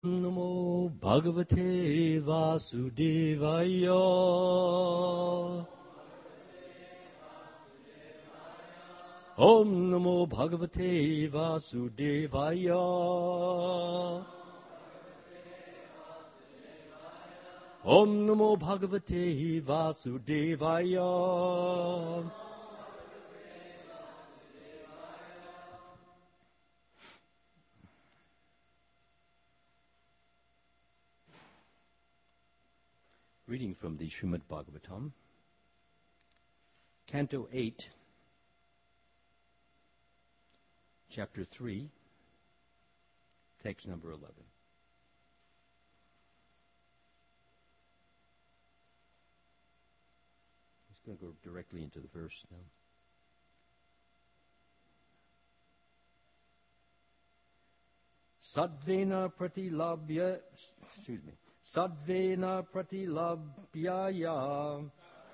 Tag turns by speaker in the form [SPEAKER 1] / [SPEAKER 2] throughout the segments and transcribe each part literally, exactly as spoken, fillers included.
[SPEAKER 1] Namo Bhagavate Vasudevaya. Om Namo Bhagavate Vasudevaya. Om Namo Bhagavate Vasudevaya. Reading from the Srimad Bhagavatam, Canto eight, Chapter three, Text number eleven. Just going to go directly into the verse now. Sadvena pratilabhya, excuse me, Sadvena pratilabhyaya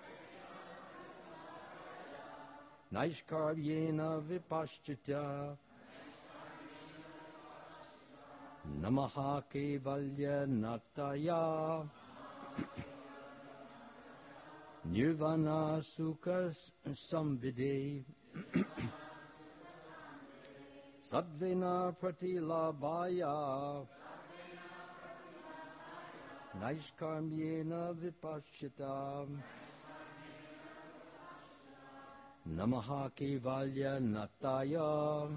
[SPEAKER 1] Naishkaryena vipaschitya Namaha kevalya nataya Nirvana sukha samvide Sadvena pratilabhaya Naishkarmyena vipaschita Namaha kevalya nataya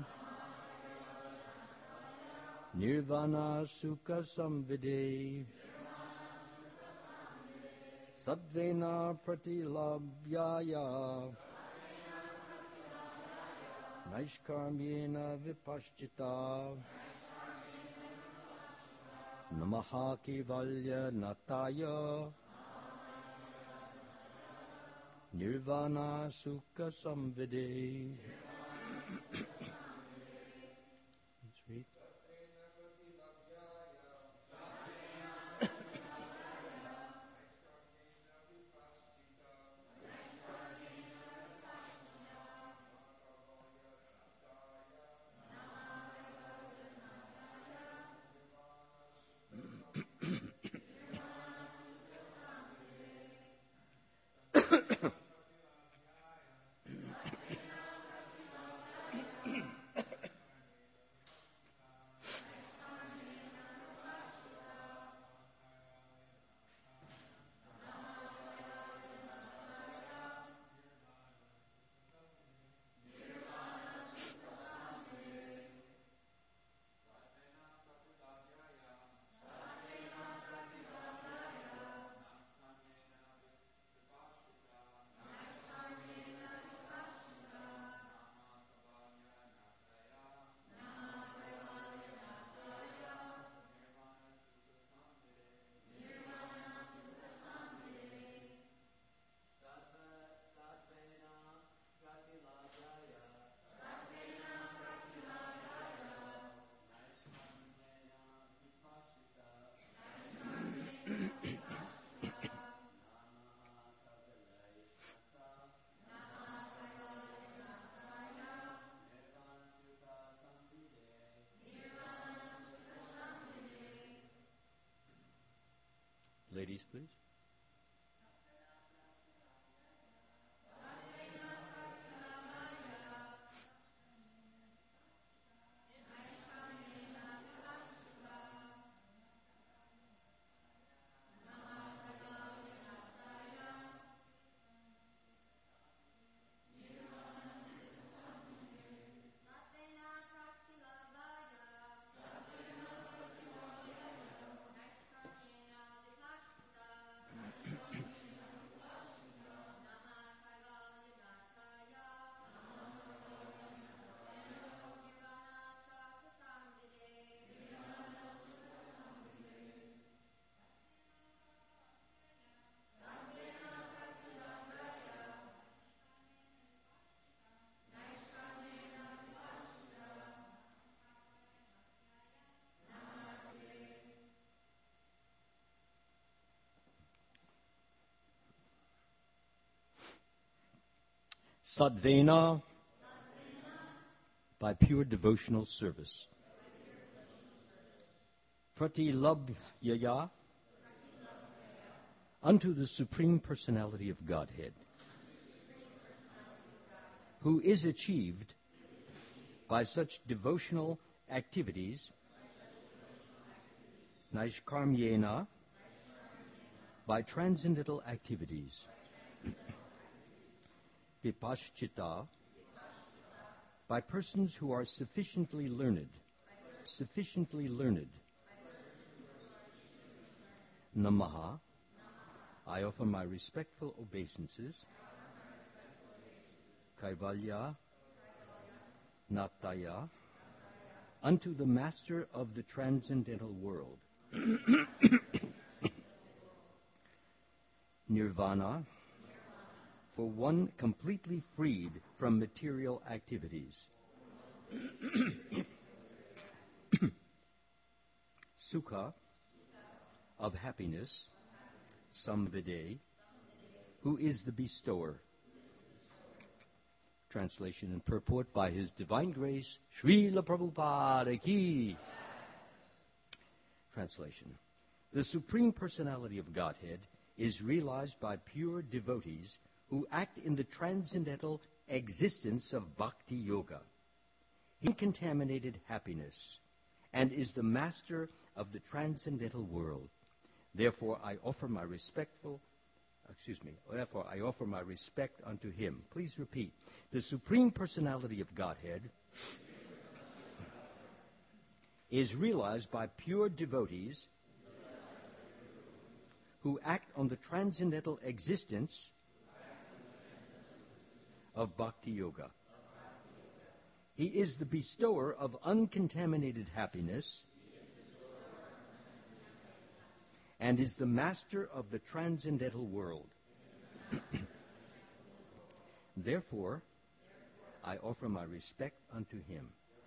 [SPEAKER 1] Nirvana sukha samvide Sadvena pratilabhyaya Naishkarmyena vipaschita Namaha kevalya nataya Nirvana sukha samvide. Let's read. Ladies, please. Sadvena, by pure devotional service. Pratilabhyaya, unto the Supreme Personality of Godhead, who is achieved by such devotional activities, Naishkarmyena, by transcendental activities, Vipaschita, by persons who are sufficiently learned, sufficiently learned. Namaha, I offer my respectful obeisances. Kaivalya, Nataya, unto the Master of the Transcendental World. Nirvana, for one completely freed from material activities. Sukha, of happiness. Samvide, who is the bestower. Translation and purport by His Divine Grace, Srila Prabhupada Ki. Translation. The Supreme Personality of Godhead is realized by pure devotees who act in the transcendental existence of Bhakti Yoga, incontaminated happiness, and is the master of the transcendental world. Therefore, I offer my respectful, excuse me, therefore I offer my respect unto Him. Please repeat. The Supreme Personality of Godhead is realized by pure devotees who act on the transcendental existence of Bhakti Yoga. He is the bestower of uncontaminated happiness and is the master of the transcendental world. Therefore, I offer my respect unto Him.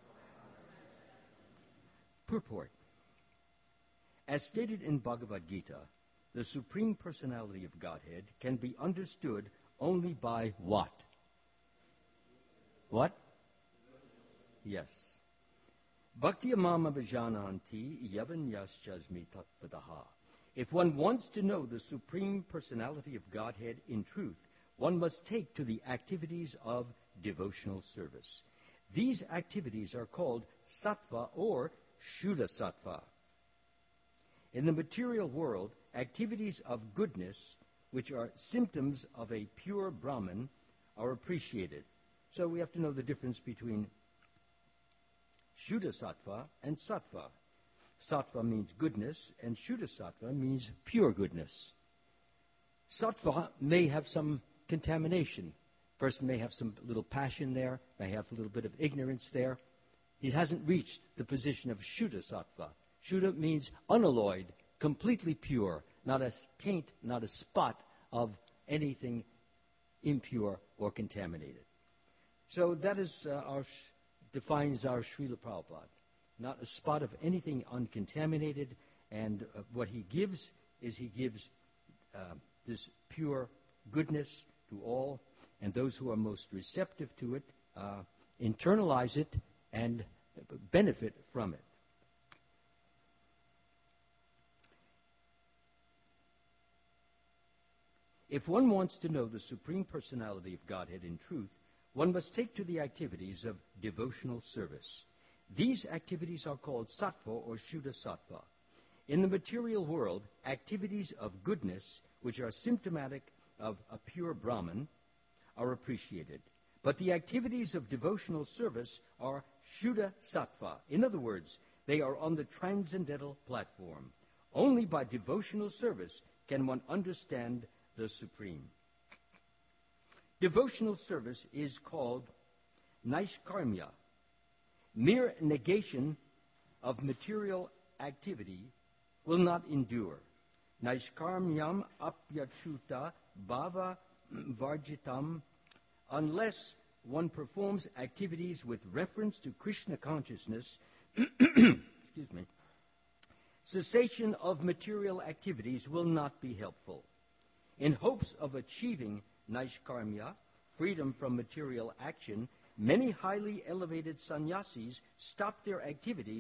[SPEAKER 1] Purport. As stated in Bhagavad Gita, the Supreme Personality of Godhead can be understood only by what? What? Yes. Bhakti mama bhajananti yavanyaschasmi tatpadaha. If one wants to know the Supreme Personality of Godhead in truth, one must take to the activities of devotional service. These activities are called sattva or shuddha sattva. In the material world, activities of goodness, which are symptoms of a pure Brahman, are appreciated. So we have to know the difference between shuddha sattva and sattva. Sattva means goodness, and shuddha sattva means pure goodness. Sattva may have some contamination. Person may have some little passion there, may have a little bit of ignorance there. He hasn't reached the position of shuddha sattva. Shuddha means unalloyed, completely pure, not a taint, not a spot of anything impure or contaminated. So that is uh, our defines our Srila Prabhupada. Not a spot of anything uncontaminated, and uh, what he gives is he gives uh, this pure goodness to all, and those who are most receptive to it uh, internalize it and benefit from it. If one wants to know the Supreme Personality of Godhead in truth, one must take to the activities of devotional service. These activities are called sattva or shuddha sattva. In the material world, activities of goodness, which are symptomatic of a pure Brahman, are appreciated. But the activities of devotional service are shuddha sattva. In other words, they are on the transcendental platform. Only by devotional service can one understand the Supreme. Devotional service is called naishkarmya. Mere negation of material activity will not endure. Naishkarmyam apyachuta bhava varjitam. Unless one performs activities with reference to Krishna consciousness, excuse me, cessation of material activities will not be helpful. In hopes of achieving naishkarmya, freedom from material action, many highly elevated sannyasis stop their activities,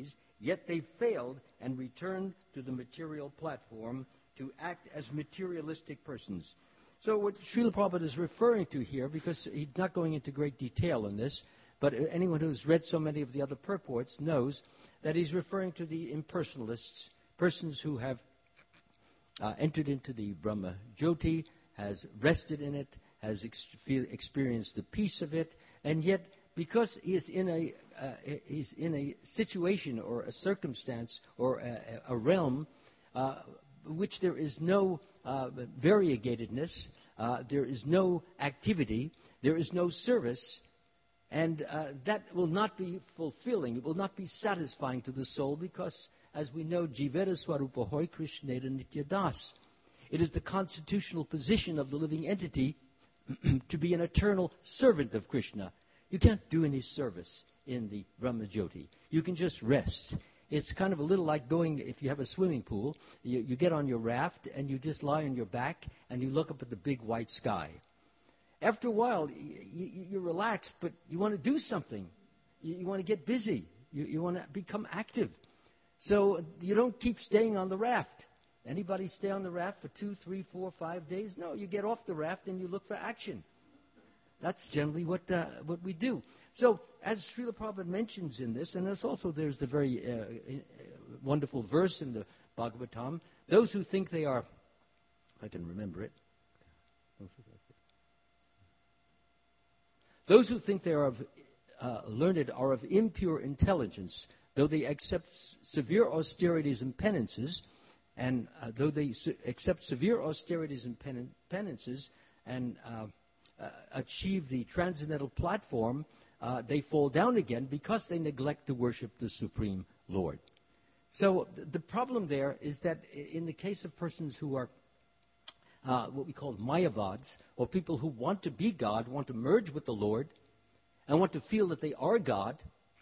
[SPEAKER 1] Yet they failed and returned to the material platform to act as materialistic persons. So what Srila Prabhupada is referring to here, because he's not going into great detail in this, but anyone who's read so many of the other purports knows that he's referring to the impersonalists, persons who have uh, entered into the Brahma Jyoti, has rested in it, has ex- feel, experienced the peace of it, and yet because he is in a uh, he's in a situation or a circumstance or a, a realm uh, which there is no uh, variegatedness, uh, there is no activity, there is no service, and uh, that will not be fulfilling. It will not be satisfying to the soul because, as we know, Jivera Swarupa Hoy Krishneda Nityadas. It is the constitutional position of the living entity to be an eternal servant of Krishna. You can't do any service in the Brahma Jyoti. You can just rest. It's kind of a little like going, if you have a swimming pool, you, you get on your raft and you just lie on your back and you look up at the big white sky. After a while, you, you, you're relaxed, but you want to do something. You, you want to get busy. You, you want to become active. So you don't keep staying on the raft. Anybody stay on the raft for two, three, four, five days? No, you get off the raft and you look for action. That's generally what uh, what we do. So, as Srila Prabhupada mentions in this, and there's also there's the very uh, uh, wonderful verse in the Bhagavatam, those who think they are, I can remember it, those who think they are of, uh, learned are of impure intelligence, though they accept s- severe austerities and penances, and uh, though they su- accept severe austerities and pen- penances, and uh, uh, achieve the transcendental platform, uh, they fall down again because they neglect to worship the Supreme Lord. So th- the problem there is that in the case of persons who are uh, what we call Mayavads, or people who want to be God, want to merge with the Lord, and want to feel that they are God,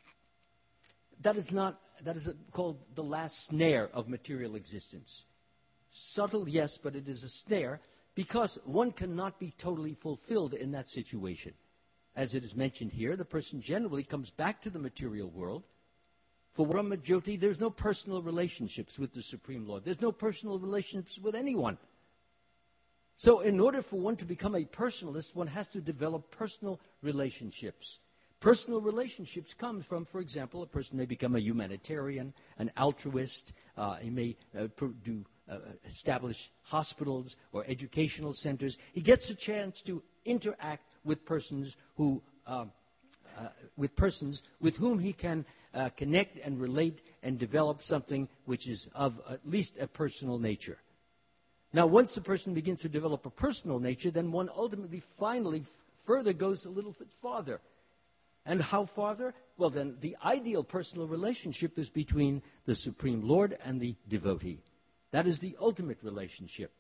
[SPEAKER 1] that is not that is called the last snare of material existence. Subtle, yes, but it is a snare because one cannot be totally fulfilled in that situation. As it is mentioned here, the person generally comes back to the material world. For Brahma Jyoti, there's no personal relationships with the Supreme Lord. There's no personal relationships with anyone. So in order for one to become a personalist, one has to develop personal relationships. Personal relationships come from, for example, a person may become a humanitarian, an altruist. Uh, he may uh, pro- do, uh, establish hospitals or educational centers. He gets a chance to interact with persons who, uh, uh, with persons with whom he can uh, connect and relate and develop something which is of at least a personal nature. Now, once a person begins to develop a personal nature, then one ultimately, finally, f- further goes a little bit farther. And how farther? Well, then, the ideal personal relationship is between the Supreme Lord and the devotee. That is the ultimate relationship.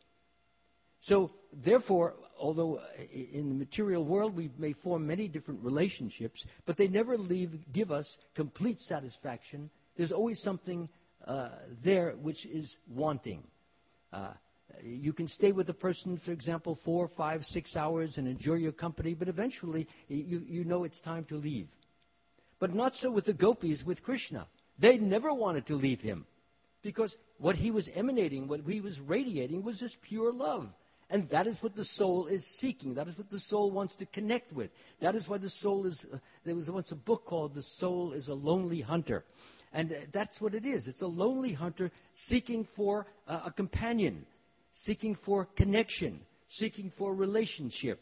[SPEAKER 1] So, therefore, although in the material world we may form many different relationships, but they never leave, give us complete satisfaction. There's always something uh, there which is wanting. Uh, You can stay with a person, for example, four, five, six hours and enjoy your company, but eventually you, you know it's time to leave. But not so with the gopis, with Krishna. They never wanted to leave him because what he was emanating, what he was radiating was this pure love. And that is what the soul is seeking. That is what the soul wants to connect with. That is why the soul is, uh, there was once a book called The Soul is a Lonely Hunter. And uh, that's what it is. It's a lonely hunter seeking for uh, a companion, seeking for connection, seeking for relationship.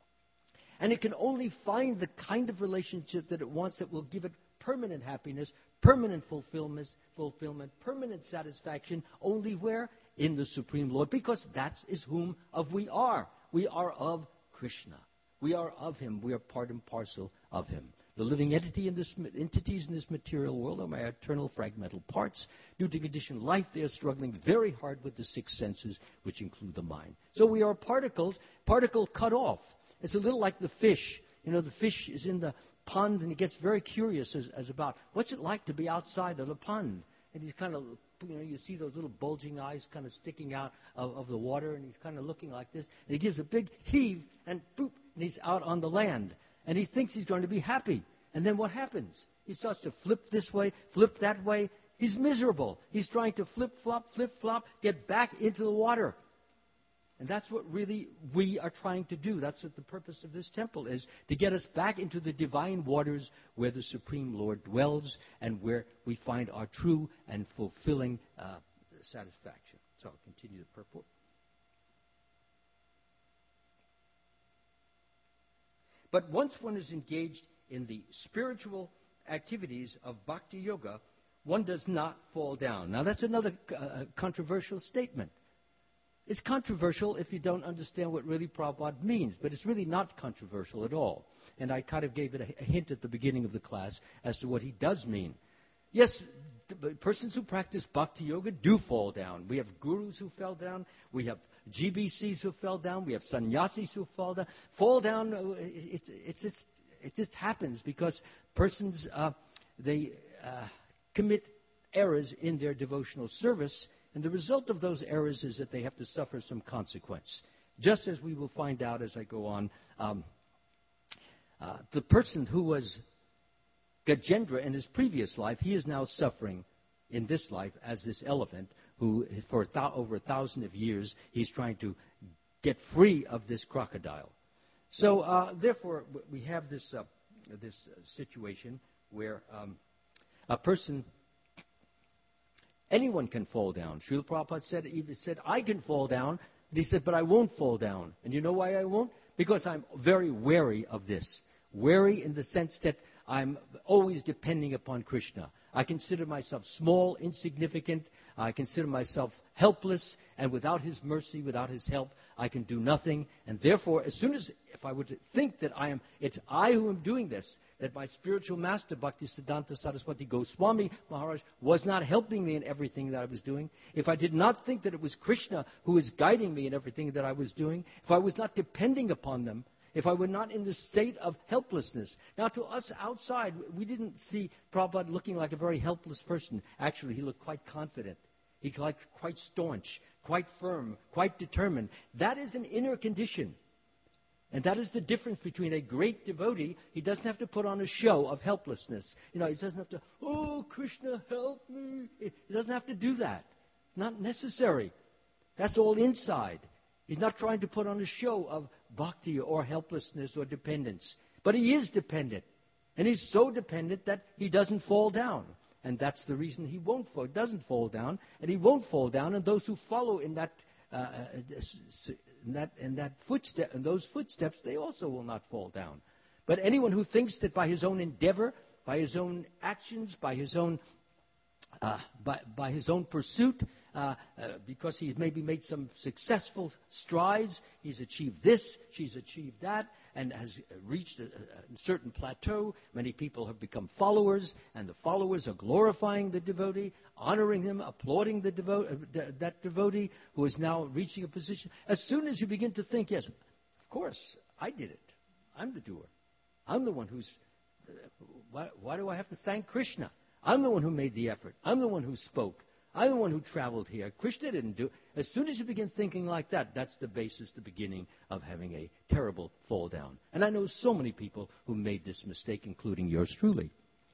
[SPEAKER 1] And it can only find the kind of relationship that it wants that will give it permanent happiness, permanent fulfillment, fulfillment, permanent satisfaction, only where? In the Supreme Lord, because that is whom of we are. We are of Krishna. We are of Him. We are part and parcel of Him. The living entity in this, entities in this material world are my eternal fragmental parts. Due to conditioned life, they are struggling very hard with the six senses, which include the mind. So we are particles, particle cut off. It's a little like the fish. You know, the fish is in the pond, and he gets very curious as, as about what's it like to be outside of the pond. And he's kind of, you know, you see those little bulging eyes kind of sticking out of, of the water, and he's kind of looking like this. And he gives a big heave, and boop, and he's out on the land. And he thinks he's going to be happy. And then what happens? He starts to flip this way, flip that way. He's miserable. He's trying to flip-flop, flip-flop, get back into the water. And that's what really we are trying to do. That's what the purpose of this temple is, to get us back into the divine waters where the Supreme Lord dwells and where we find our true and fulfilling uh, satisfaction. So I'll continue the purport. But once one is engaged in the spiritual activities of Bhakti Yoga, one does not fall down. Now that's another uh, controversial statement. It's controversial if you don't understand what really Prabhupada means, but it's really not controversial at all. And I kind of gave it a, a hint at the beginning of the class as to what he does mean. Yes, the persons who practice Bhakti Yoga do fall down. We have gurus who fell down. We have G B Cs who fell down. We have sannyasis who fall down. Fall down, it's, it's just, it just happens because persons, uh, they uh, commit errors in their devotional service. And the result of those errors is that they have to suffer some consequence. Just as we will find out as I go on, um, uh, the person who was Gajendra in his previous life, he is now suffering in this life as this elephant who, for th- over a thousand of years, he's trying to get free of this crocodile. So, uh, therefore, we have this, uh, this situation where um, a person... Anyone can fall down. Srila Prabhupada said, even said, I can fall down. But he said, but I won't fall down. And you know why I won't? Because I'm very wary of this. Wary in the sense that I'm always depending upon Krishna. I consider myself small, insignificant. I consider myself helpless. And without His mercy, without His help, I can do nothing. And therefore, as soon as, if I were to think that I am, it's I who am doing this, that my spiritual master, Bhaktisiddhanta Saraswati Goswami Maharaj, was not helping me in everything that I was doing, if I did not think that it was Krishna who was guiding me in everything that I was doing, if I was not depending upon them, if I were not in the state of helplessness. Now, to us outside, we didn't see Prabhupada looking like a very helpless person. Actually, he looked quite confident. He looked quite staunch, quite firm, quite determined. That is an inner condition. And that is the difference between a great devotee. He doesn't have to put on a show of helplessness. You know, he doesn't have to, oh, Krishna, help me. He doesn't have to do that. It's not necessary. That's all inside. He's not trying to put on a show of bhakti or helplessness or dependence. But he is dependent. And he's so dependent that he doesn't fall down. And that's the reason he won't fall, doesn't fall down. And he won't fall down. And those who follow in that uh, in that, in that footstep, in those footsteps, they also will not fall down. But anyone who thinks that by his own endeavor, by his own actions, by his own, uh, by, by his own pursuit, uh, uh, because he's maybe made some successful strides, he's achieved this, she's achieved that, and has reached a, a certain plateau. Many people have become followers, and the followers are glorifying the devotee, honoring him, applauding the devo- uh, that devotee who is now reaching a position. As soon as you begin to think, yes, of course, I did it. I'm the doer. I'm the one who's... Uh, why, why do I have to thank Krishna? I'm the one who made the effort. I'm the one who spoke. I'm the one who traveled here. Krishna didn't do it. As soon as you begin thinking like that, that's the basis, the beginning of having a terrible fall down. And I know so many people who made this mistake, including yours truly.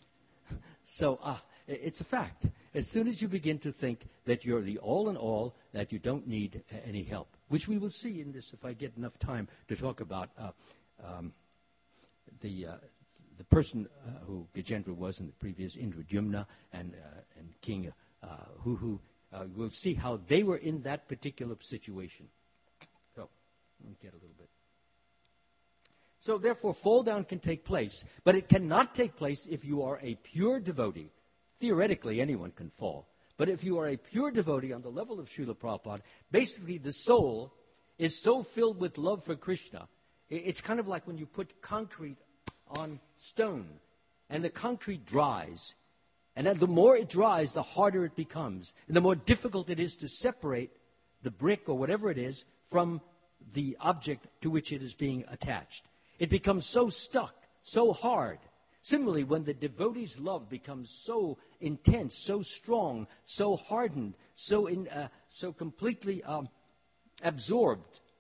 [SPEAKER 1] So uh, it's a fact. As soon as you begin to think that you're the all in all, that you don't need any help, which we will see in this if I get enough time to talk about uh, um, the... Uh, the person uh, who Gajendra was in the previous, Indradyumna and, uh, and King uh, Huhu, uh, we'll see how they were in that particular situation. So, let me get a little bit. So, therefore, fall down can take place, but it cannot take place if you are a pure devotee. Theoretically, anyone can fall. But if you are a pure devotee on the level of Srila Prabhupada, basically the soul is so filled with love for Krishna. It's kind of like when you put concrete on stone, and the concrete dries. And the more it dries, the harder it becomes. And the more difficult it is to separate the brick or whatever it is from the object to which it is being attached. It becomes so stuck, so hard. Similarly, when the devotee's love becomes so intense, so strong, so hardened, so, in, uh, so completely um, absorbed,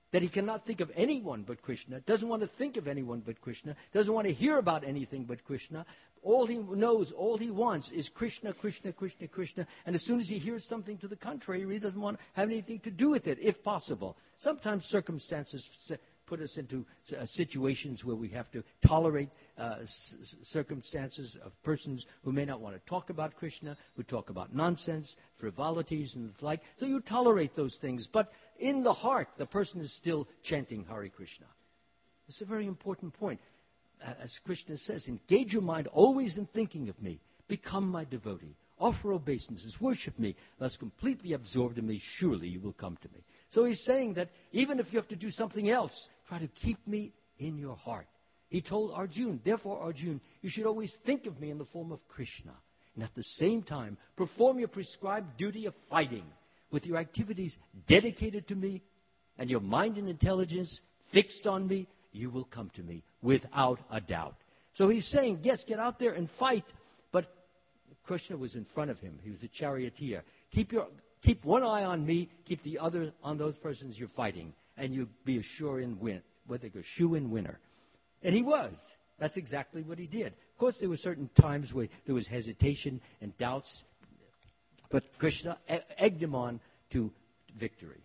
[SPEAKER 1] that he cannot think of anyone but Krishna, doesn't want to think of anyone but Krishna, doesn't want to hear about anything but Krishna. All he knows, all he wants is Krishna, Krishna, Krishna, Krishna. And as soon as he hears something to the contrary, he doesn't want to have anything to do with it, if possible. Sometimes circumstances put us into uh, situations where we have to tolerate uh, s- circumstances of persons who may not want to talk about Krishna, who talk about nonsense, frivolities, and the like. So you tolerate those things. But in the heart, the person is still chanting Hare Krishna. It's a very important point. As Krishna says, engage your mind always in thinking of me. Become my devotee. Offer obeisances. Worship me. Thus completely absorbed in me, surely you will come to me. So he's saying that even if you have to do something else, try to keep me in your heart. He told Arjuna, therefore, Arjuna, you should always think of me in the form of Krishna. And at the same time, perform your prescribed duty of fighting with your activities dedicated to me and your mind and intelligence fixed on me. You will come to me without a doubt. So he's saying, yes, get out there and fight. But Krishna was in front of him. He was a charioteer. Keep your keep one eye on me. Keep the other on those persons you're fighting, and you'll be a sure in win. What they call shoe-in winner. And he was. That's exactly what he did. Of course, there were certain times where there was hesitation and doubts, but Krishna egged him on to victory.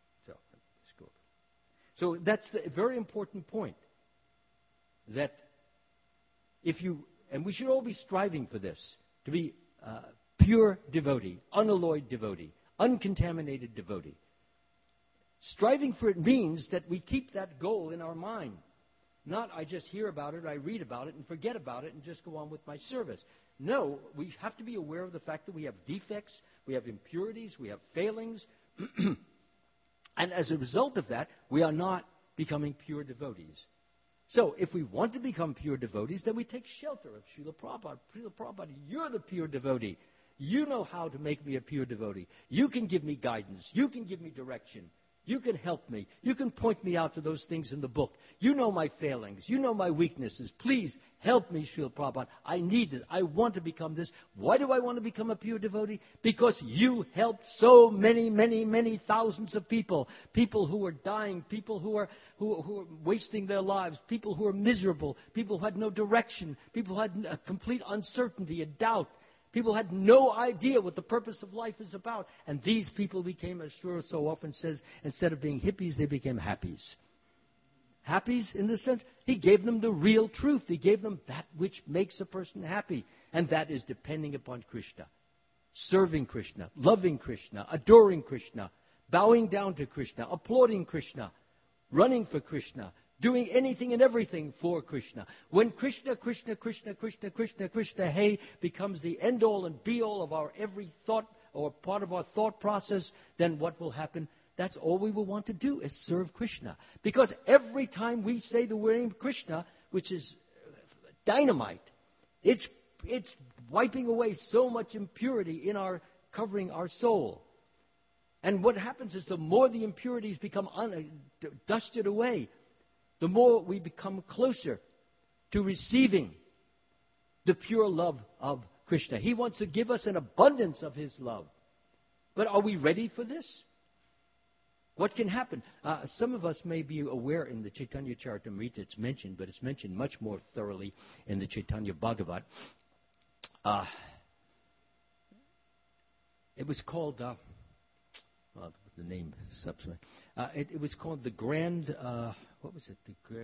[SPEAKER 1] So that's a very important point, that if you, and we should all be striving for this, to be uh, pure devotee, unalloyed devotee, uncontaminated devotee. Striving for it means that we keep that goal in our mind. Not I just hear about it, I read about it, and forget about it, and just go on with my service. No, we have to be aware of the fact that we have defects, we have impurities, we have failings, and as a result of that, we are not becoming pure devotees. So, if we want to become pure devotees, then we take shelter of Srila Prabhupada. Srila Prabhupada, you're the pure devotee. You know how to make me a pure devotee. You can give me guidance. You can give me direction. You can help me. You can point me out to those things in the book. You know my failings. You know my weaknesses. Please help me, Srila Prabhupada. I need this. I want to become this. Why do I want to become a pure devotee? Because you helped so many, many, many thousands of people. People who are dying. People who are, who, who are wasting their lives. People who are miserable. People who had no direction. People who had a complete uncertainty and doubt. People had no idea what the purpose of life is about. And these people became, as Shura so often says, instead of being hippies, they became happies. Happies in the sense, he gave them the real truth. He gave them that which makes a person happy. And that is depending upon Krishna. Serving Krishna, loving Krishna, adoring Krishna, bowing down to Krishna, applauding Krishna, running for Krishna, doing anything and everything for Krishna. When Krishna, Krishna, Krishna, Krishna, Krishna, Krishna, hey, becomes the end-all and be-all of our every thought or part of our thought process, then what will happen? That's all we will want to do is serve Krishna. Because every time we say the word Krishna, which is dynamite, it's, it's wiping away so much impurity in our, covering our soul. And what happens is the more the impurities become un, dusted away, the more we become closer to receiving the pure love of Krishna. He wants to give us an abundance of His love. But are we ready for this? What can happen? Uh, some of us may be aware in the Chaitanya Charitamrita it's mentioned, but it's mentioned much more thoroughly in the Chaitanya Bhagavat. Uh, it was called, uh, well, the name subsequent. Uh, it, it was called the Grand... Uh, What was it? The,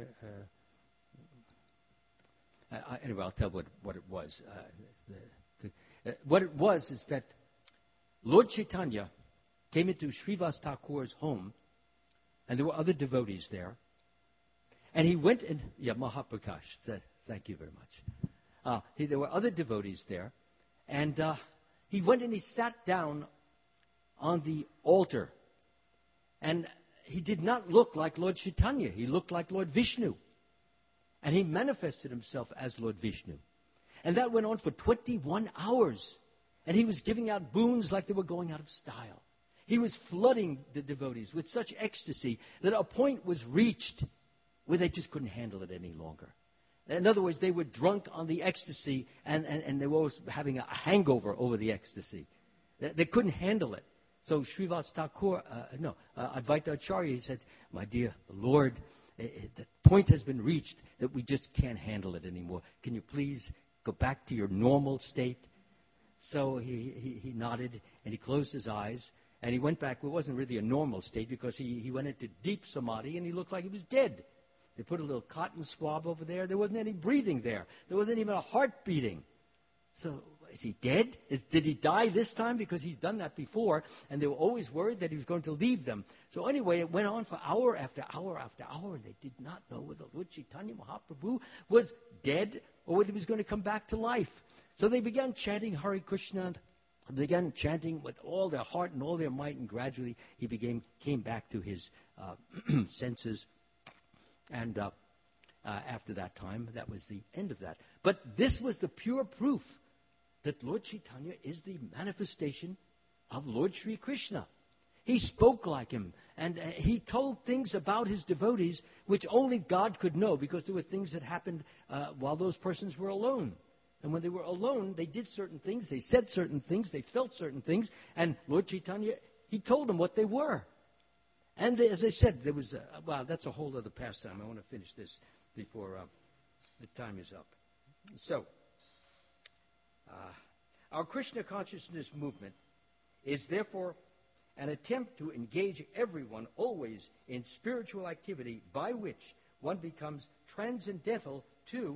[SPEAKER 1] uh, uh, anyway, I'll tell what, what it was. Uh, the, the, uh, what it was is that Lord Chaitanya came into Srivas Thakur's home, and there were other devotees there. And he went and... Yeah, Mahaprakash. Th- thank you very much. Uh, he, there were other devotees there. And uh, he went and he sat down on the altar. And... he did not look like Lord Chaitanya. He looked like Lord Vishnu. And he manifested himself as Lord Vishnu. And that went on for twenty-one hours. And he was giving out boons like they were going out of style. He was flooding the devotees with such ecstasy that a point was reached where they just couldn't handle it any longer. In other words, they were drunk on the ecstasy and, and, and they were always having a hangover over the ecstasy. They, they couldn't handle it. So Srivas Thakur, uh, no, uh, Advaita Acharya, he said, my dear Lord, uh, the point has been reached that we just can't handle it anymore. Can you please go back to your normal state? So he, he, he nodded, and he closed his eyes, and he went back. Well, it wasn't really a normal state because he, he went into deep samadhi, and he looked like he was dead. They put a little cotton swab over there. There wasn't any breathing there. There wasn't even a heart beating. So is he dead? Is, did he die this time? Because he's done that before, and they were always worried that he was going to leave them. So anyway, it went on for hour after hour after hour, and they did not know whether Lord Chaitanya Mahaprabhu was dead or whether he was going to come back to life. So they began chanting Hare Krishna. They began chanting with all their heart and all their might, and gradually he became, came back to his uh, senses. And uh, uh, after that time, that was the end of that. But this was the pure proof that Lord Chaitanya is the manifestation of Lord Sri Krishna. He spoke like him, and uh, he told things about his devotees which only God could know, because there were things that happened uh, while those persons were alone. And when they were alone, they did certain things, they said certain things, they felt certain things, and Lord Chaitanya, he told them what they were. And as I said, there was, a, well, that's a whole other pastime. I want to finish this before uh, the time is up. So, uh, our Krishna consciousness movement is therefore an attempt to engage everyone always in spiritual activity by which one becomes transcendental to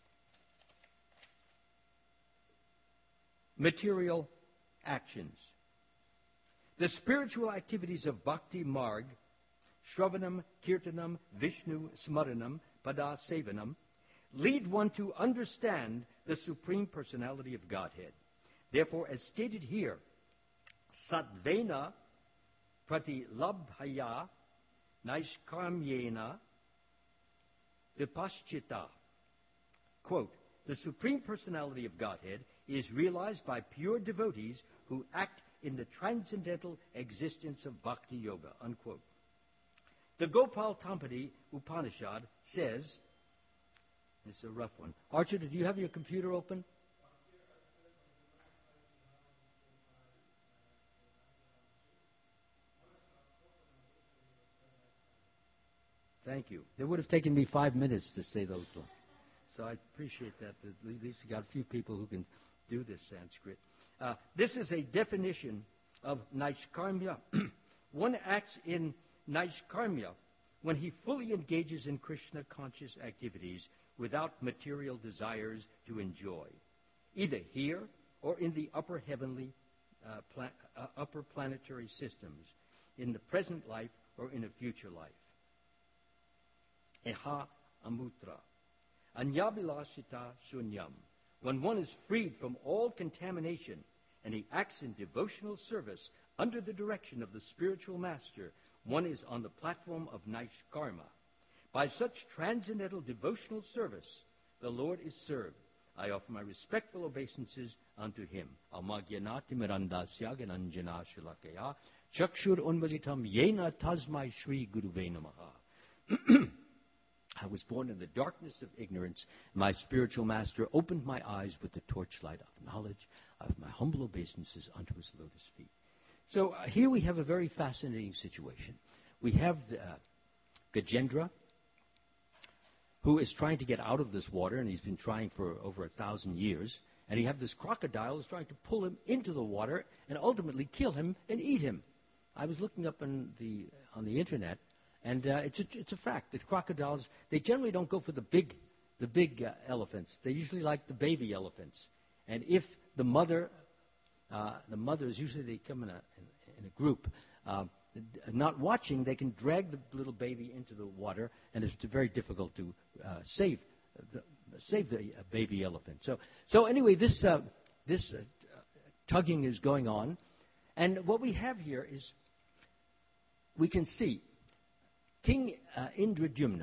[SPEAKER 1] material actions. The spiritual activities of Bhakti Marg, Shravanam, Kirtanam, Vishnu, Smaranam, Pada Sevanam, lead one to understand the Supreme Personality of Godhead. Therefore, as stated here, Satvena Pratilabhaya Naishkarmyena Vipaschita. Quote, the Supreme Personality of Godhead is realized by pure devotees who act in the transcendental existence of Bhakti Yoga, unquote. The Gopal Tampadi Upanishad says, it's a rough one. Archita, do you have your computer open? Thank you. It would have taken me five minutes to say those lines. So I appreciate that. At least you got a few people who can do this Sanskrit. Uh, this is a definition of Naishkarmya. One acts in Naishkarmya when he fully engages in Krishna conscious activities without material desires to enjoy, either here or in the upper heavenly, uh, pla- uh, upper planetary systems, in the present life or in a future life. Eha amutra. Anyabilashita shunyam. When one is freed from all contamination and he acts in devotional service under the direction of the spiritual master, one is on the platform of Naishkarma. By such transcendental devotional service, the Lord is served. I offer my respectful obeisances unto him. Amagyanati mirandasya gananjana shilakaya chakshur unmalitam yena tasmai shri guruve namaha. I was born in the darkness of ignorance. My spiritual master opened my eyes with the torchlight of knowledge. Of my humble obeisances unto his lotus feet. So uh, here we have a very fascinating situation. We have uh, Gajendra, who is trying to get out of this water, and he's been trying for over a thousand years. And you have this crocodile who's trying to pull him into the water and ultimately kill him and eat him. I was looking up on the on the internet, and uh, it's a, it's a fact that crocodiles, they generally don't go for the big the big uh, elephants. They usually like the baby elephants. And if the mother, uh, the mothers, usually they come in a in, in a group, uh, not watching, they can drag the little baby into the water, and it's very difficult to uh, save the save the uh, baby elephant. So so anyway, this uh, this uh, tugging is going on, and what we have here is we can see King uh, Indradyumna,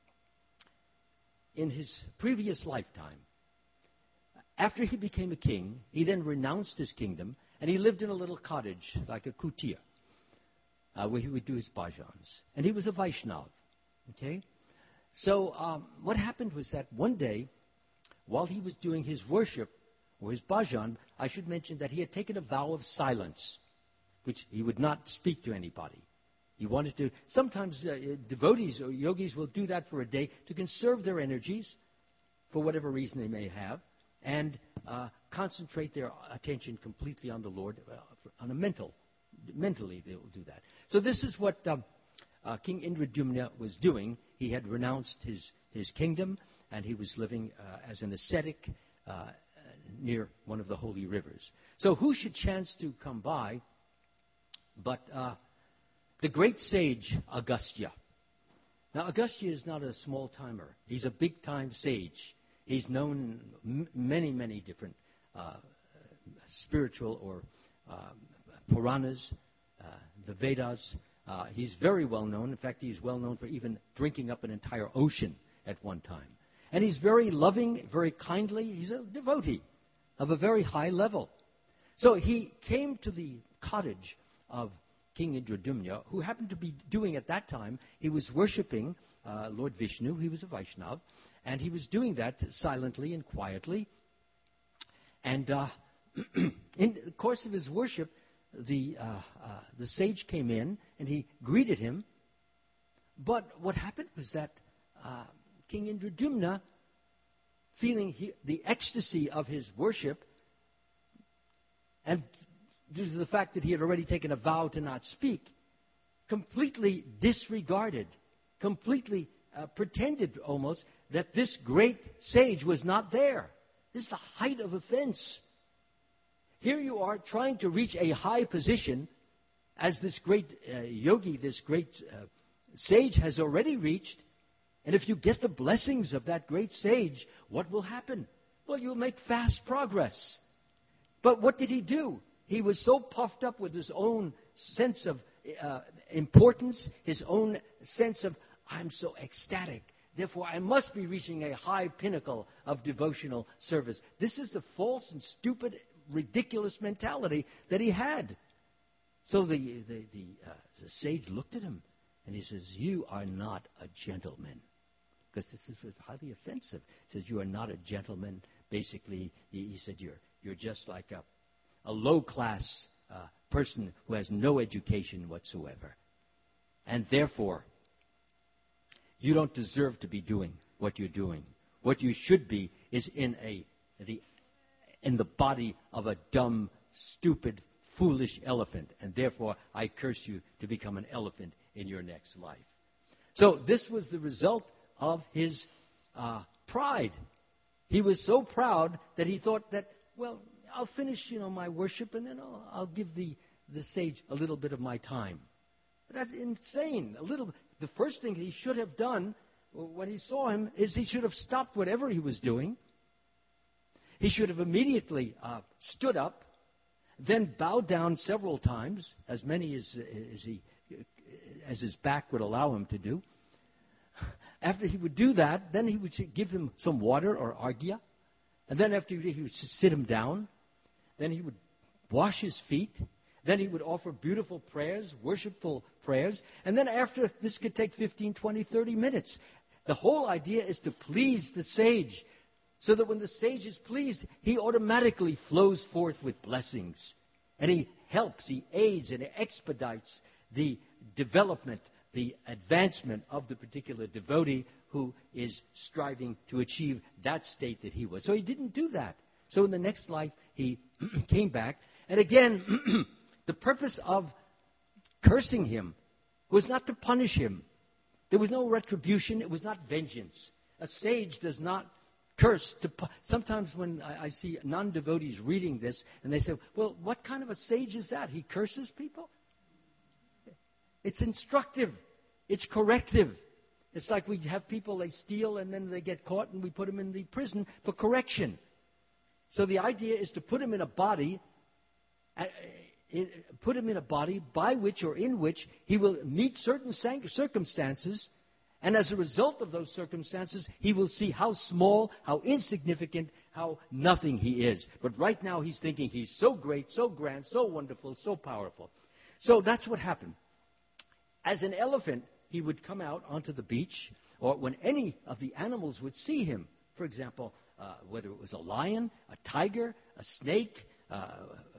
[SPEAKER 1] in his previous lifetime, after he became a king, he then renounced his kingdom, and he lived in a little cottage, like a kutir, uh, where he would do his bhajans. And he was a Vaishnav, okay? So um, what happened was that one day, while he was doing his worship, or his bhajan, I should mention that he had taken a vow of silence which he would not speak to anybody. He wanted to, sometimes uh, devotees or yogis will do that for a day to conserve their energies for whatever reason they may have, and uh, concentrate their attention completely on the Lord, uh, on a mental, mentally they will do that. So this is what um, uh, King Indradyumna was doing. He had renounced his, his kingdom, and he was living uh, as an ascetic uh, near one of the holy rivers. So who should chance to come by but uh, the great sage Agastya. Now, Agastya is not a small-timer. He's a big-time sage. He's known in m- many, many different uh, spiritual or uh, Puranas, uh, the Vedas. Uh, he's very well known. In fact, he's well known for even drinking up an entire ocean at one time. And he's very loving, very kindly. He's a devotee of a very high level. So he came to the cottage of King Indradyumna, who happened to be doing at that time, he was worshipping uh, Lord Vishnu. He was a Vaishnava, and he was doing that silently and quietly. And uh, in the course of his worship, the, uh, uh, the sage came in, and he greeted him. But what happened was that uh, King Indradyumna, feeling he, the ecstasy of his worship, and due to the fact that he had already taken a vow to not speak, completely disregarded, completely uh, pretended almost that this great sage was not there. This is the height of offense. Here you are trying to reach a high position as this great uh, yogi, this great uh, sage has already reached. And if you get the blessings of that great sage, what will happen? Well, you'll make fast progress. But what did he do? He was so puffed up with his own sense of uh, importance, his own sense of, I'm so ecstatic, therefore I must be reaching a high pinnacle of devotional service. This is the false and stupid, ridiculous mentality that he had. So the, the, the, uh, the sage looked at him, and he says, you are not a gentleman. Because this is highly offensive. He says, you are not a gentleman. Basically, he, he said, you're, you're just like a a low-class uh, person who has no education whatsoever. And therefore, you don't deserve to be doing what you're doing. What you should be is in a the in the body of a dumb, stupid, foolish elephant. And therefore, I curse you to become an elephant in your next life. So this was the result of his uh, pride. He was so proud that he thought that, well, I'll finish, you know, my worship, and then I'll, I'll give the, the sage a little bit of my time. But that's insane. A little. The first thing he should have done when he saw him is he should have stopped whatever he was doing. He should have immediately uh, stood up, then bowed down several times, as many as, as he as his back would allow him to do. After he would do that, then he would give him some water or arghya, and then after he would sit him down. Then he would wash his feet. Then he would offer beautiful prayers, worshipful prayers. And then after, this could take fifteen, twenty, thirty minutes. The whole idea is to please the sage, so that when the sage is pleased, he automatically flows forth with blessings. And he helps, he aids, and expedites the development, the advancement of the particular devotee who is striving to achieve that state that he was. So he didn't do that. So in the next life, he came back. And again, the purpose of cursing him was not to punish him. There was no retribution. It was not vengeance. A sage does not curse. To pu- Sometimes when I, I see non-devotees reading this, and they say, well, what kind of a sage is that? He curses people? It's instructive. It's corrective. It's like we have people, they steal, and then they get caught, and we put them in the prison for correction. So the idea is to put him in a body, uh, in, put him in a body by which or in which he will meet certain circumstances, and as a result of those circumstances, he will see how small, how insignificant, how nothing he is. But right now he's thinking he's so great, so grand, so wonderful, so powerful. So that's what happened. As an elephant, he would come out onto the beach, or when any of the animals would see him, for example, Uh, whether it was a lion, a tiger, a snake, uh,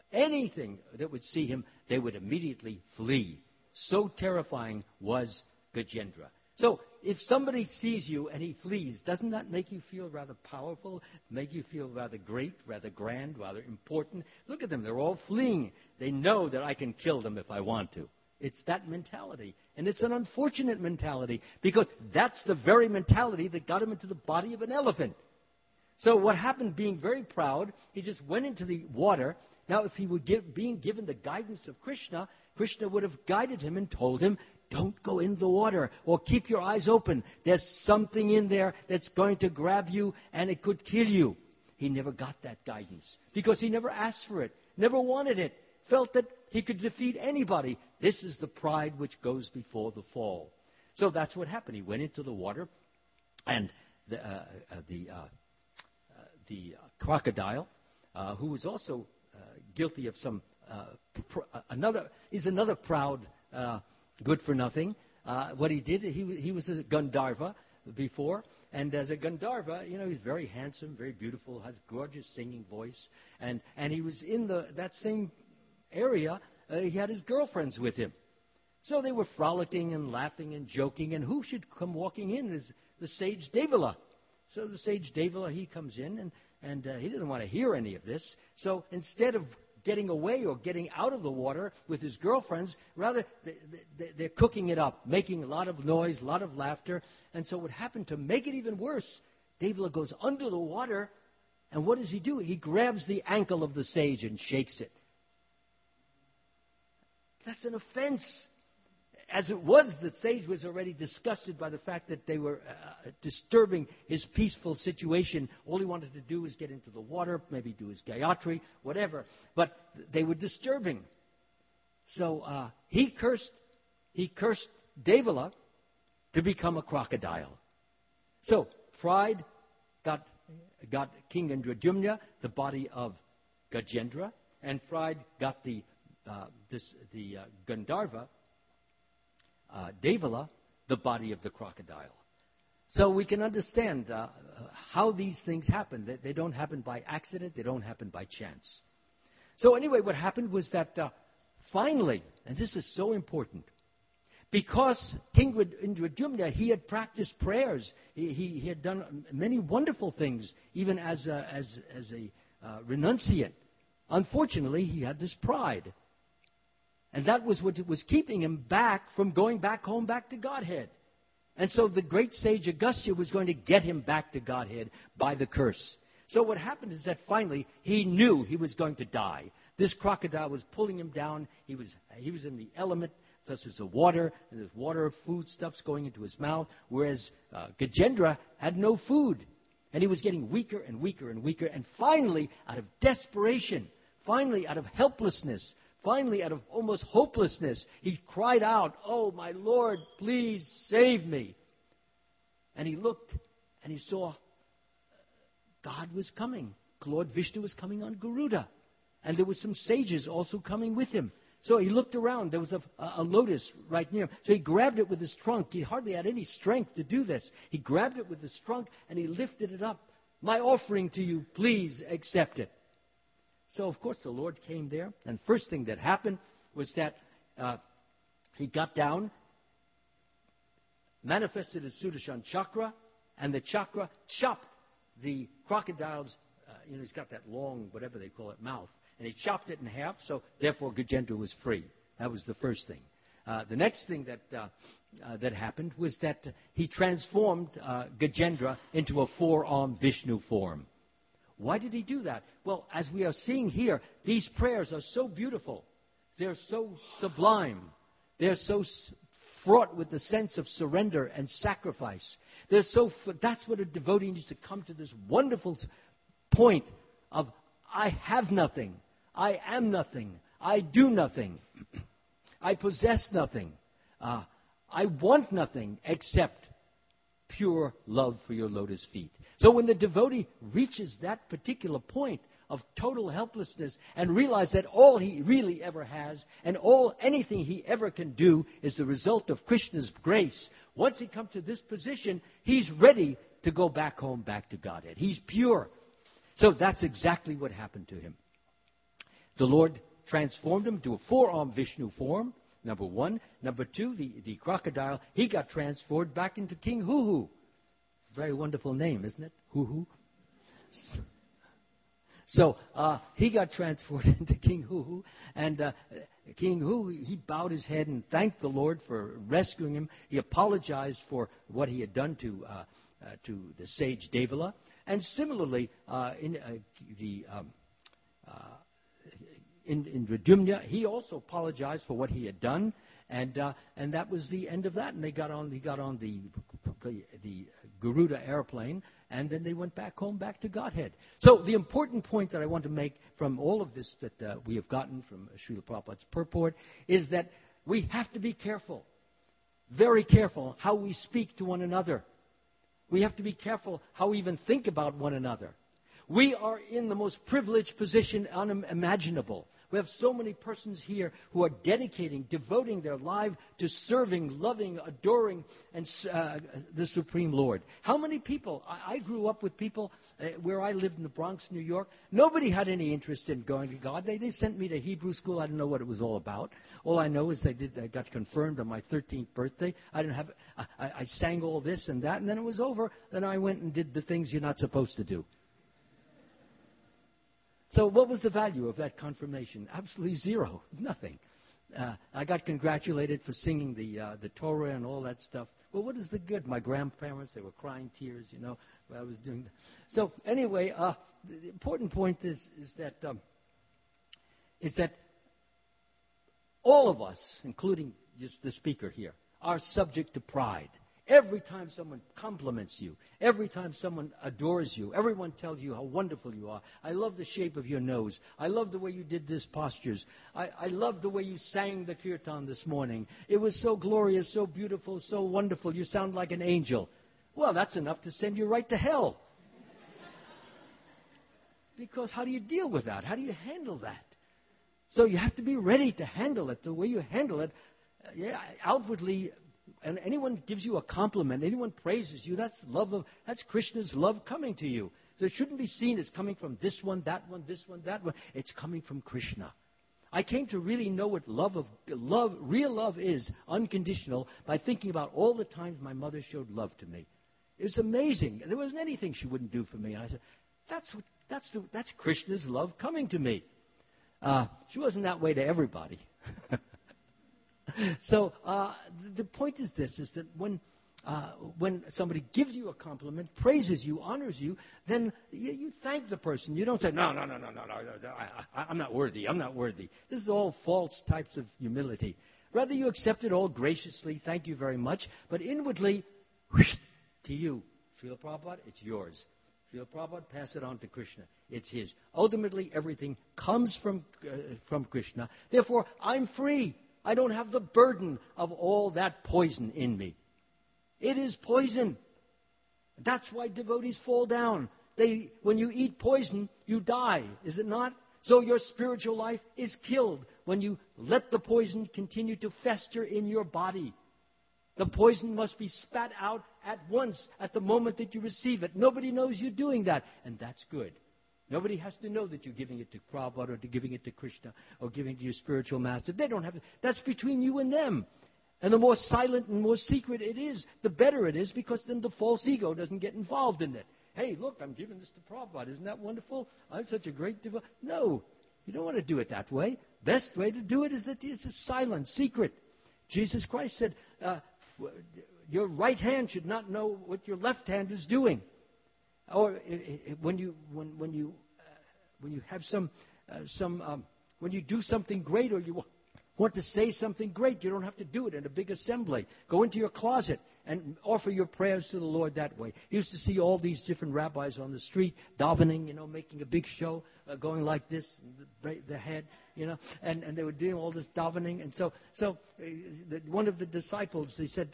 [SPEAKER 1] anything that would see him, they would immediately flee. So terrifying was Gajendra. So if somebody sees you and he flees, doesn't that make you feel rather powerful, make you feel rather great, rather grand, rather important? Look at them. They're all fleeing. They know that I can kill them if I want to. It's that mentality. And it's an unfortunate mentality because that's the very mentality that got him into the body of an elephant. So what happened, being very proud, he just went into the water. Now, if he were give, being given the guidance of Krishna, Krishna would have guided him and told him, don't go in the water or keep your eyes open. There's something in there that's going to grab you and it could kill you. He never got that guidance because he never asked for it, never wanted it, felt that he could defeat anybody. This is the pride which goes before the fall. So that's what happened. He went into the water, and the, uh, uh, the, uh, uh, the uh, crocodile, uh, who was also uh, guilty of some, uh, pr- uh, another, is another proud, uh, good for nothing. Uh, what he did, he, he was a Gandharva before, and as a Gandharva, you know, he's very handsome, very beautiful, has gorgeous singing voice, and, and he was in the that same area. Uh, he had his girlfriends with him. So they were frolicking and laughing and joking, and who should come walking in is the sage Devala. So the sage Devala, he comes in, and, and uh, he doesn't want to hear any of this. So instead of getting away or getting out of the water with his girlfriends, rather they, they, they're cooking it up, making a lot of noise, a lot of laughter. And so what happened, to make it even worse, Devala goes under the water, and what does he do? He grabs the ankle of the sage and shakes it. That's an offense. As it was, the sage was already disgusted by the fact that they were uh, disturbing his peaceful situation. All he wanted to do was get into the water, maybe do his Gayatri, whatever. But they were disturbing. So uh, he cursed, he cursed Devala to become a crocodile. So pride got got King Indradyumna the body of Gajendra, and pride got the uh, this the uh, Gandharva. Uh, Devala, the body of the crocodile. So we can understand uh, how these things happen. They, they don't happen by accident. They don't happen by chance. So anyway, what happened was that uh, finally, and this is so important, because King Indradyumna, he had practiced prayers. He, he, he had done many wonderful things, even as a, as, as a uh, renunciate. Unfortunately, he had this pride. And that was what was keeping him back from going back home, back to Godhead. And so the great sage Agastya was going to get him back to Godhead by the curse. So what happened is that finally he knew he was going to die. This crocodile was pulling him down. He was, he was in the element, such as the water, and there's water, food, stuff's going into his mouth, whereas uh, Gajendra had no food. And he was getting weaker and weaker and weaker. And finally, out of desperation, finally out of helplessness, finally, out of almost hopelessness, he cried out, "Oh, my Lord, please save me." And he looked and he saw God was coming. Lord Vishnu was coming on Garuda. And there were some sages also coming with him. So he looked around. There was a, a lotus right near him. So he grabbed it with his trunk. He hardly had any strength to do this. He grabbed it with his trunk and he lifted it up. "My offering to you, please accept it." So, of course, the Lord came there, and first thing that happened was that uh, he got down, manifested his Sudarshan chakra, and the chakra chopped the crocodile's, uh, you know, he's got that long, whatever they call it, mouth, and he chopped it in half, so therefore Gajendra was free. That was the first thing. Uh, the next thing that uh, uh, that happened was that uh, he transformed uh, Gajendra into a four-armed Vishnu form. Why did he do that? Well, as we are seeing here, these prayers are so beautiful. They're so sublime. They're so fraught with the sense of surrender and sacrifice. They're so. That's what a devotee needs to come to, this wonderful point of, I have nothing. I am nothing. I do nothing. I possess nothing. Uh, I want nothing except pure love for your lotus feet. So when the devotee reaches that particular point of total helplessness and realizes that all he really ever has and all anything he ever can do is the result of Krishna's grace, once he comes to this position, he's ready to go back home, back to Godhead. He's pure. So that's exactly what happened to him. The Lord transformed him to a four-armed Vishnu form, number one. Number two, the, the crocodile, he got transformed back into King Huhu. Very wonderful name, isn't it? Huhu. So uh, he got transformed into King Huhu, and uh, King Huhu, he bowed his head and thanked the Lord for rescuing him. He apologized for what he had done to uh, uh, to the sage Devala. And similarly, uh, in uh, the um, uh, in, in Radumna, he also apologized for what he had done, and uh, and that was the end of that. And they got on, he got on the the, the Garuda airplane, and then they went back home, back to Godhead. So the important point that I want to make from all of this that uh, we have gotten from Srila Prabhupada's purport is that we have to be careful, very careful, how we speak to one another. We have to be careful how we even think about one another. We are in the most privileged position unimaginable. We have so many persons here who are dedicating, devoting their life to serving, loving, adoring, and uh, the Supreme Lord. How many people? I, I grew up with people uh, where I lived in the Bronx, New York. Nobody had any interest in going to God. They, they sent me to Hebrew school. I didn't know what it was all about. All I know is they did. I got confirmed on my thirteenth birthday. I didn't have. I, I sang all this and that, and then it was over. Then I went and did the things you're not supposed to do. So what was the value of that confirmation? Absolutely zero. Nothing. Uh, I got congratulated for singing the uh, the Torah and all that stuff. Well, what is the good? My grandparents, they were crying tears, you know, while I was doing that. So anyway, uh, the important point is, is that um, is that all of us, including just the speaker here, are subject to pride. Every time someone compliments you, every time someone adores you, everyone tells you how wonderful you are. I love the shape of your nose. I love the way you did this postures. I, I love the way you sang the kirtan this morning. It was so glorious, so beautiful, so wonderful. You sound like an angel. Well, that's enough to send you right to hell. Because how do you deal with that? How do you handle that? So you have to be ready to handle it. The way you handle it, uh, yeah, outwardly. And anyone gives you a compliment, anyone praises you, that's love of, that's Krishna's love coming to you. So it shouldn't be seen as coming from this one, that one, this one, that one. It's coming from Krishna. I came to really know what love of love, real love is, unconditional, by thinking about all the times my mother showed love to me. It was amazing. There wasn't anything she wouldn't do for me. And I said, that's what, that's the, that's Krishna's love coming to me. Uh, she wasn't that way to everybody. So uh, the point is this, is that when uh, when somebody gives you a compliment, praises you, honors you, then you, you thank the person. You don't say, no, no, no, no, no, no, no I, I, I'm not worthy, I'm not worthy. This is all false types of humility. Rather, you accept it all graciously, thank you very much, but inwardly, whoosh, to you, Srila Prabhupada, it's yours. Srila Prabhupada, pass it on to Krishna. It's his. Ultimately, everything comes from uh, from Krishna. Therefore, I'm free. I don't have the burden of all that poison in me. It is poison. That's why devotees fall down. They, when you eat poison, you die, is it not? So your spiritual life is killed when you let the poison continue to fester in your body. The poison must be spat out at once, at the moment that you receive it. Nobody knows you're doing that, and that's good. Nobody has to know that you're giving it to Prabhupada or to giving it to Krishna or giving it to your spiritual master. They don't have to. That's between you and them. And the more silent and more secret it is, the better it is, because then the false ego doesn't get involved in it. Hey, look, I'm giving this to Prabhupada. Isn't that wonderful? I'm such a great devotee. No, you don't want to do it that way. Best way to do it is that it's a silent secret. Jesus Christ said, uh, your right hand should not know what your left hand is doing. Or uh, when you when when you uh, when you have some uh, some um, when you do something great, or you want to say something great, you don't have to do it in a big assembly. Go into your closet and offer your prayers to the Lord that way. You used to see all these different rabbis on the street davening, you know, making a big show, uh, going like this, the, the head, you know, and, and they were doing all this davening. And so so uh, the, one of the disciples, they said,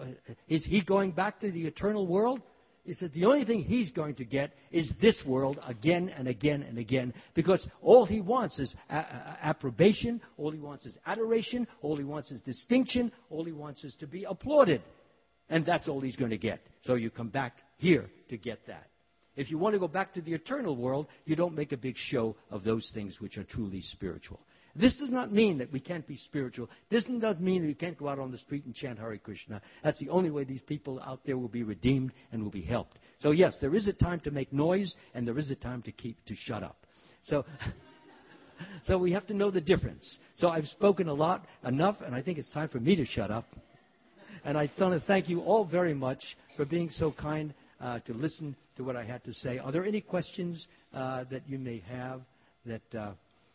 [SPEAKER 1] is he going back to the eternal world? He says the only thing he's going to get is this world again and again and again, because all he wants is a- a- approbation, all he wants is adoration, all he wants is distinction, all he wants is to be applauded. And that's all he's going to get. So you come back here to get that. If you want to go back to the eternal world, you don't make a big show of those things which are truly spiritual. This does not mean that we can't be spiritual. This doesn't mean that we can't go out on the street and chant Hare Krishna. That's the only way these people out there will be redeemed and will be helped. So yes, there is a time to make noise, and there is a time to keep to shut up. So, so we have to know the difference. So I've spoken a lot, enough, and I think it's time for me to shut up. And I want to thank you all very much for being so kind uh, to listen to what I had to say. Are there any questions uh, that you may have? That uh,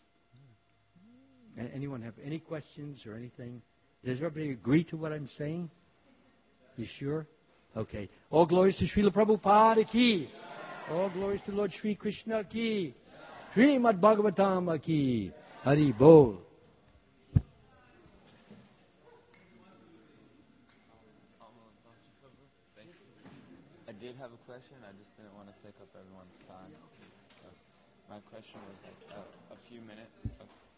[SPEAKER 1] anyone have any questions or anything? Does everybody agree to what I'm saying? You sure? Okay. All glories to Srila Prabhupada ki. All glories to Lord Sri Krishna ki. Srimad Bhagavatam ki. Hari Bol.
[SPEAKER 2] I did have a question. I just didn't want to take up everyone's time. So my question was like a, a few minutes.